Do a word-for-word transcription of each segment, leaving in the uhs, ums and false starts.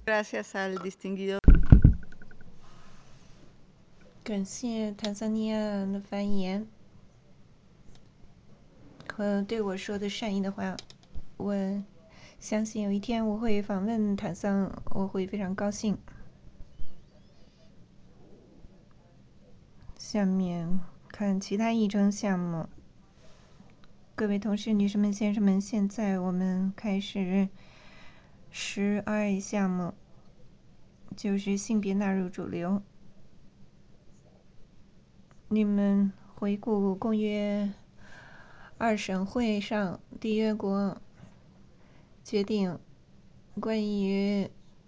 Gracias al distinguido 感谢坦桑尼亚的发言和对我说的善意的话。我相信有一天我会访问坦桑，我会非常高兴。下面看其他议程项目。各位同事、女士们、先生们，现在我们开始十二项目，就是性别纳入主流。你们回顾公约二审会上缔约国决定关于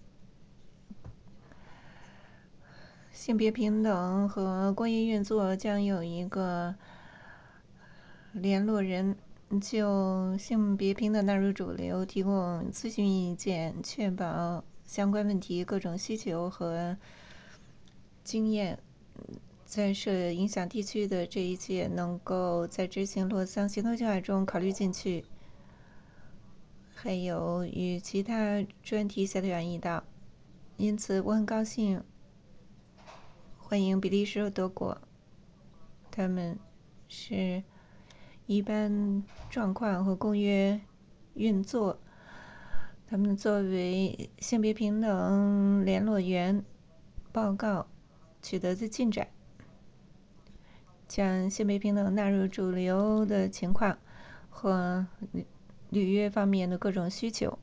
性别平等和公益运作将有一个联络人就性别平等纳入主流提供咨询意见，确保相关问题各种需求和经验在受影响地区的这一切能够在执行洛桑行动计划中考虑进去，还有与其他专题协调员一道。因此我很高兴欢迎比利时和德国，他们是一般状况和公约运作，他们作为性别平等联络员报告取得的进展，将性别平等纳入主流的情况和履约方面的各种需求。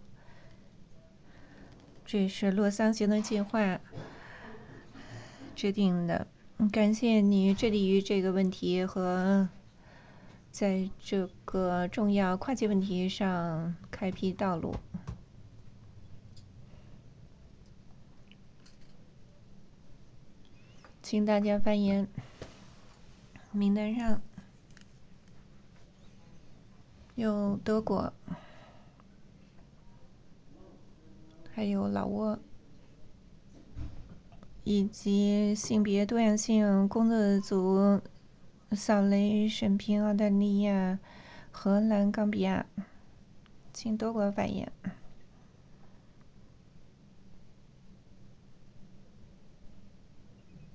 这是洛桑行动计划制定的。感谢你致力于这个问题和在这个重要跨界问题上开辟道路。请大家发言。名单上有德国，还有老挝，以及性别多样性工作组扫雷、审评、澳大利亚、荷兰、冈比亚。请德国发言。